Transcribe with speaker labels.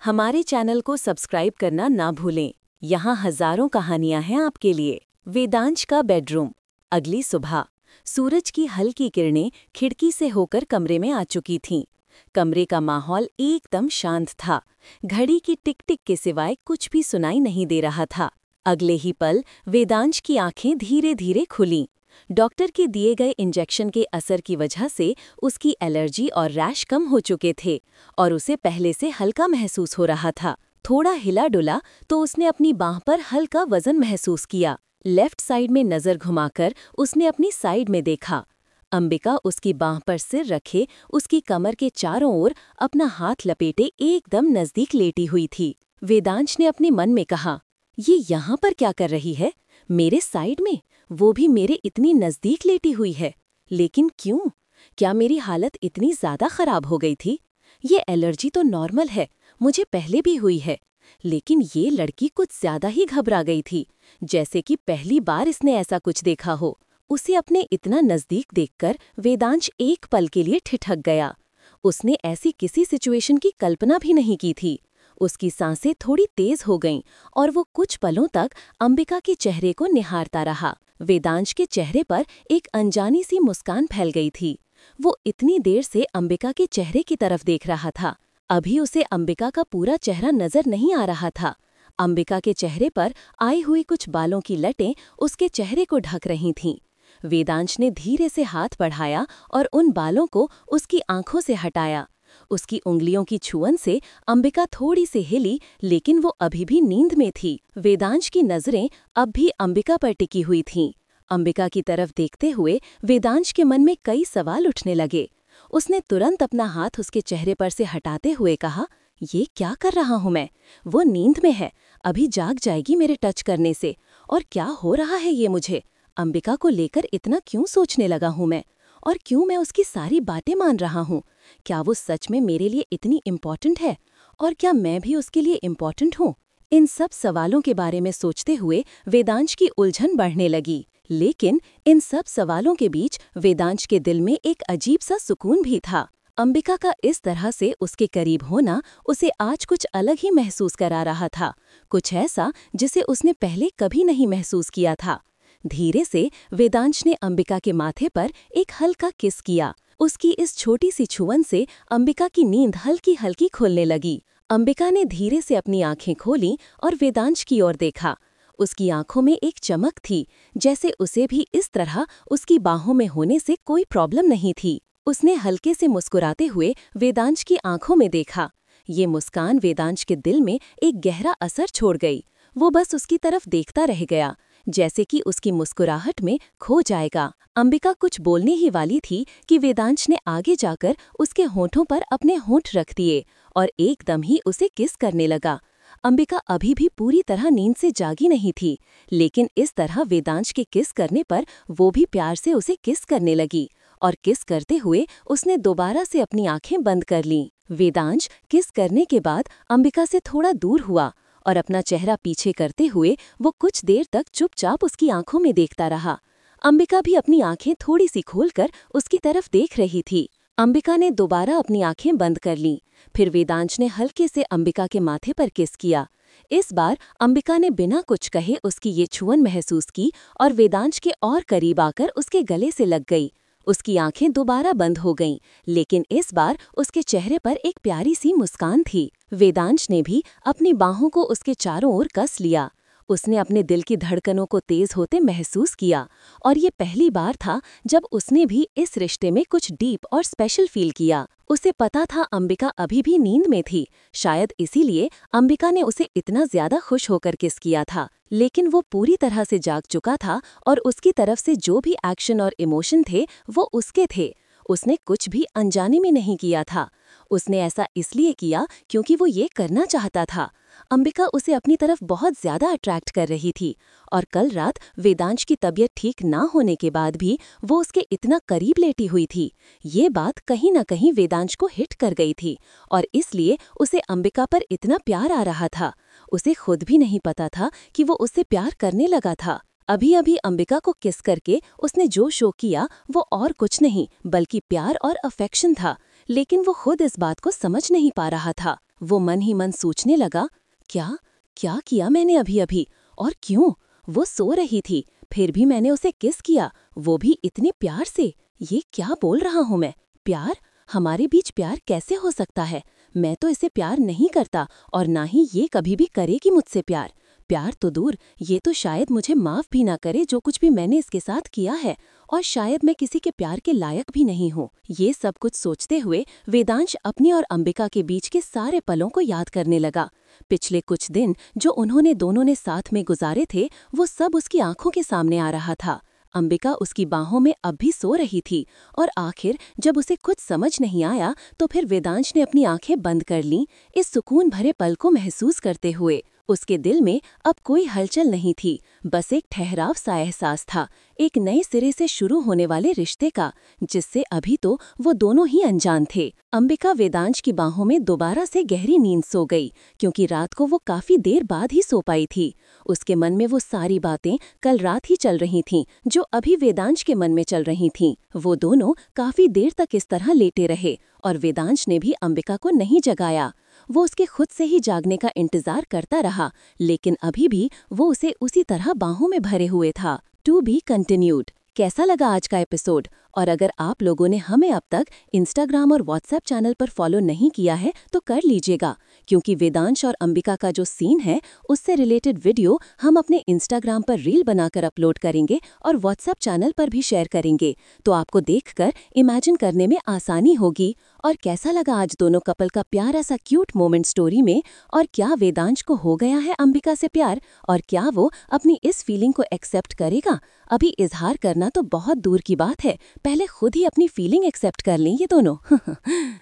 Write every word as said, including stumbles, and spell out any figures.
Speaker 1: हमारे चैनल को सब्सक्राइब करना ना भूलें। यहाँ हजारों कहानियां हैं आपके लिए। वेदांश का बेडरूम। अगली सुबह सूरज की हल्की किरणें खिड़की से होकर कमरे में आ चुकी थीं। कमरे का माहौल एकदम शांत था। घड़ी की टिक टिक के सिवाय कुछ भी सुनाई नहीं दे रहा था। अगले ही पल वेदांश की आंखें धीरे धीरे खुलीं। डॉक्टर के दिए गए इंजेक्शन के असर की वजह से उसकी एलर्जी और रैश कम हो चुके थे और उसे पहले से हल्का महसूस हो रहा था। थोड़ा हिला डुला तो उसने अपनी बांह पर हल्का वजन महसूस किया। लेफ्ट साइड में नजर घुमाकर उसने अपनी साइड में देखा। अंबिका उसकी बांह पर सिर रखे उसकी कमर के चारों ओर अपना हाथ लपेटे एकदम नजदीक लेटी हुई थी। वेदांश ने अपने मन में कहा, ये यहाँ पर क्या कर रही है? मेरे साइड में, वो भी मेरे इतनी नजदीक लेटी हुई है। लेकिन क्यों? क्या मेरी हालत इतनी ज्यादा खराब हो गई थी? ये एलर्जी तो नॉर्मल है, मुझे पहले भी हुई है। लेकिन ये लड़की कुछ ज्यादा ही घबरा गई थी, जैसे कि पहली बार इसने ऐसा कुछ देखा हो। उसे अपने इतना नजदीक देखकर वेदांश एक पल के लिए ठिठक गया। उसने ऐसी किसी सिचुएशन की कल्पना भी नहीं की थी। उसकी सांसें थोड़ी तेज हो गईं और वो कुछ पलों तक अंबिका के चेहरे को निहारता रहा। वेदांश के चेहरे पर एक अनजानी सी मुस्कान फैल गई थी। वो इतनी देर से अंबिका के चेहरे की तरफ देख रहा था। अभी उसे अंबिका का पूरा चेहरा नजर नहीं आ रहा था। अंबिका के चेहरे पर आई हुई कुछ बालों की लटें उसके चेहरे को ढक रही थीं। वेदांश ने धीरे से हाथ बढ़ाया और उन बालों को उसकी आंखों से हटाया। उसकी उंगलियों की छुअन से अंबिका थोड़ी सी हिली, लेकिन वो अभी भी नींद में थी। वेदांश की नजरें अब भी अंबिका पर टिकी हुई थीं। अंबिका की तरफ देखते हुए वेदांश के मन में कई सवाल उठने लगे। उसने तुरंत अपना हाथ उसके चेहरे पर से हटाते हुए कहा, ये क्या कर रहा हूं मैं? वो नींद में है, अभी जाग जाएगी मेरे टच करने से। और क्या हो रहा है ये मुझे? अंबिका को लेकर इतना क्यों सोचने लगा हूं मैं? और क्यों मैं उसकी सारी बातें मान रहा हूँ? क्या वो सच में मेरे लिए इतनी इम्पॉर्टेंट है? और क्या मैं भी उसके लिए इम्पॉर्टेंट हूँ? इन सब सवालों के बारे में सोचते हुए वेदांश की उलझन बढ़ने लगी। लेकिन इन सब सवालों के बीच वेदांश के दिल में एक अजीब सा सुकून भी था। अंबिका का इस तरह से उसके करीब होना उसे आज कुछ अलग ही महसूस करा रहा था, कुछ ऐसा जिसे उसने पहले कभी नहीं महसूस किया था। धीरे से वेदांश ने अंबिका के माथे पर एक हल्का किस किया। उसकी इस छोटी सी छुअन से अंबिका की नींद हल्की हल्की खुलने लगी। अंबिका ने धीरे से अपनी आंखें खोलीं और वेदांश की ओर देखा। उसकी आंखों में एक चमक थी, जैसे उसे भी इस तरह उसकी बाहों में होने से कोई प्रॉब्लम नहीं थी। उसने हल्के से मुस्कुराते हुए वेदांश की आंखों में देखा। ये मुस्कान वेदांश के दिल में एक गहरा असर छोड़ गई। वो बस उसकी तरफ देखता रह गया, जैसे कि उसकी मुस्कुराहट में खो जाएगा। अंबिका कुछ बोलने ही वाली थी कि वेदांश ने आगे जाकर उसके होठों पर अपने होंठ रख दिए और एकदम ही उसे किस करने लगा। अंबिका अभी भी पूरी तरह नींद से जागी नहीं थी, लेकिन इस तरह वेदांश के किस करने पर वो भी प्यार से उसे किस करने लगी और किस करते हुए उसने दोबारा से अपनी आंखें बंद कर लीं। वेदांश किस करने के बाद अंबिका से थोड़ा दूर हुआ और अपना चेहरा पीछे करते हुए वो कुछ देर तक चुपचाप उसकी आंखों में देखता रहा। अंबिका भी अपनी आंखें थोड़ी सी खोलकर उसकी तरफ देख रही थी। अंबिका ने दोबारा अपनी आंखें बंद कर लीं। फिर वेदांश ने हल्के से अंबिका के माथे पर किस किया। इस बार अंबिका ने बिना कुछ कहे उसकी ये छुअन महसूस की और वेदांश के और करीब आकर उसके गले से लग गई। उसकी आंखें दोबारा बंद हो गईं, लेकिन इस बार उसके चेहरे पर एक प्यारी सी मुस्कान थी। वेदांश ने भी अपनी बाहों को उसके चारों ओर कस लिया। उसने अपने दिल की धड़कनों को तेज होते महसूस किया और ये पहली बार था जब उसने भी इस रिश्ते में कुछ डीप और स्पेशल फील किया। उसे पता था अंबिका अभी भी नींद में थी, शायद इसीलिए अंबिका ने उसे इतना ज्यादा खुश होकर किस किया था। लेकिन वो पूरी तरह से जाग चुका था और उसकी तरफ से जो भी एक्शन और इमोशन थे वो उसके थे। उसने कुछ भी अनजाने में नहीं किया था। उसने ऐसा इसलिए किया क्योंकि वो ये करना चाहता था। अंबिका उसे अपनी तरफ बहुत ज्यादा अट्रैक्ट कर रही थी और कल रात वेदांश की तबीयत ठीक ना होने के बाद भी वो उसके इतना करीब लेटी हुई थी। ये बात कहीं ना कहीं वेदांश को हिट कर गई थी और इसलिए उसे अंबिका पर इतना प्यार आ रहा था। उसे खुद भी नहीं पता था कि वो उससे प्यार करने लगा था। अभी अभी अंबिका को किस करके उसने जो शो किया वो और कुछ नहीं बल्कि प्यार और अफेक्शन था, लेकिन वो खुद इस बात को समझ नहीं पा रहा था। वो मन ही मन सोचने लगा, क्या क्या किया मैंने अभी अभी, और क्यों? वो सो रही थी, फिर भी मैंने उसे किस किया, वो भी इतने प्यार से। ये क्या बोल रहा हूँ मैं? प्यार? हमारे बीच प्यार कैसे हो सकता है? मैं तो इसे प्यार नहीं करता, और ना ही ये कभी भी करेगी मुझसे प्यार। प्यार तो दूर, ये तो शायद मुझे माफ भी ना करे जो कुछ भी मैंने इसके साथ किया है, और शायद मैं किसी के प्यार के लायक भी नहीं हूँ। ये सब कुछ सोचते हुए वेदांश अपनी और अंबिका के बीच के सारे पलों को याद करने लगा। पिछले कुछ दिन जो उन्होंने दोनों ने साथ में गुजारे थे, वो सब उसकी आंखों के सामने आ रहा था। अंबिका उसकी बाहों में अब भी सो रही थी, और आखिर जब उसे कुछ समझ नहीं आया तो फिर वेदांश ने अपनी आंखें बंद कर लीं, इस सुकून भरे पल को महसूस करते हुए। उसके दिल में अब कोई हलचल नहीं थी, बस एक ठहराव सा एहसास था, एक नए सिरे से शुरू होने वाले रिश्ते का, जिससे अभी तो वो दोनों ही अनजान थे। अंबिका वेदांश की बाहों में दोबारा से गहरी नींद सो गई, क्योंकि रात को वो काफी देर बाद ही सो पाई थी। उसके मन में वो सारी बातें कल रात ही चल रही थीं, जो अभी वेदांश के मन में चल रही थीं। वो दोनों काफी देर तक इस तरह लेटे रहे, और वेदांश ने भी अंबिका को नहीं जगाया। वो उसके खुद से ही जागने का इंतजार करता रहा, लेकिन अभी भी वो उसे उसी तरह बाहों में भरे हुए था। To be continued. कैसा लगा आज का एपिसोड? और अगर आप लोगों ने हमें अब तक इंस्टाग्राम और व्हाट्सएप चैनल पर फॉलो नहीं किया है तो कर लीजिएगा, क्योंकि वेदांश और अंबिका का जो सीन है उससे रिलेटेड वीडियो हम अपने इंस्टाग्राम पर रील बनाकर अपलोड करेंगे और व्हाट्सएप चैनल पर भी शेयर करेंगे, तो आपको देखकर इमेजिन करने में आसानी होगी। और कैसा लगा आज दोनों कपल का प्यारा सा क्यूट मोमेंट स्टोरी में? और क्या वेदांश को हो गया है अंबिका से प्यार, और क्या वो अपनी इस फीलिंग को एक्सेप्ट करेगा? अभी इजहार करना तो बहुत दूर की बात है, पहले खुद ही अपनी फीलिंग एक्सेप्ट कर लें ये दोनों।